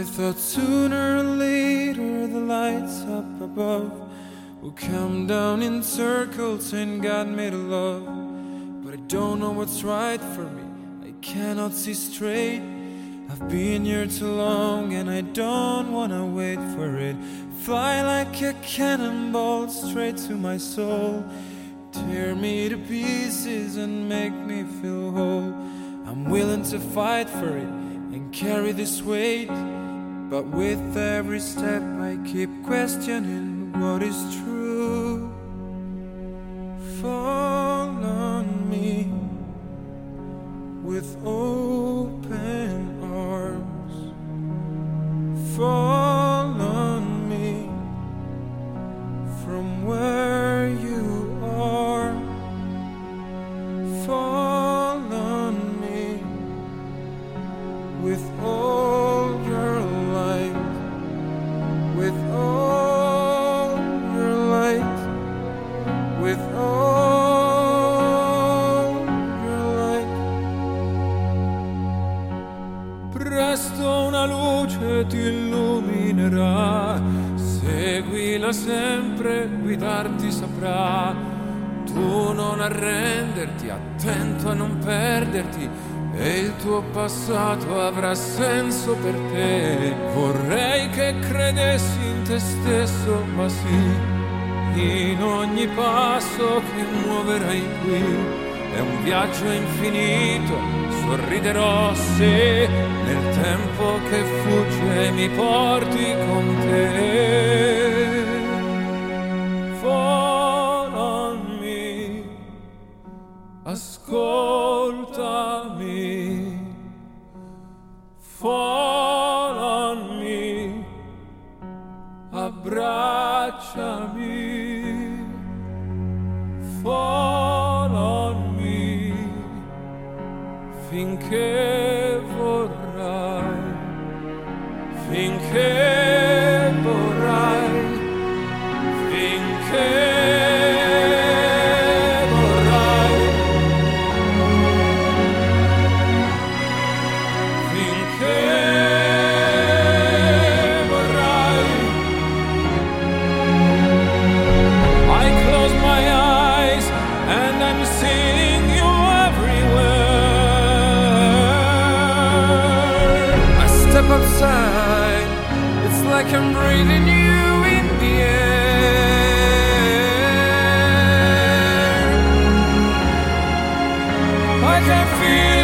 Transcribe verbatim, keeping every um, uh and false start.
I thought sooner or later the lights up above will come down in circles and God made a love. But I don't know what's right for me, I cannot see straight. I've been here too long and I don't wanna wait for it. Fly like a cannonball straight to my soul. Tear me to pieces and make me feel whole. I'm willing to fight for it and carry this weight, but with every step I keep questioning what is true. Fall on me with open arms. Fall on me from where you are. Fall on me with all your light, with all your light, with all your light. Presto una luce ti illuminerà, seguila sempre, guidarti saprà. Tu non arrenderti, attento a non perderti, e il tuo passato avrà senso per te. Vorrei che credessi in te stesso, ma sì, in ogni passo che muoverai qui è un viaggio infinito. Sorriderò se nel tempo che fugge mi porti con te. Fall on me, ascoltami. Fall on me, abbracciami. Fall on me, finché vorrai, finché vorrai, finché vorrai, finché vorrai. I close my eyes and I'm seeing you everywhere. I step outside, it's like I'm breathing you in the air. I can feel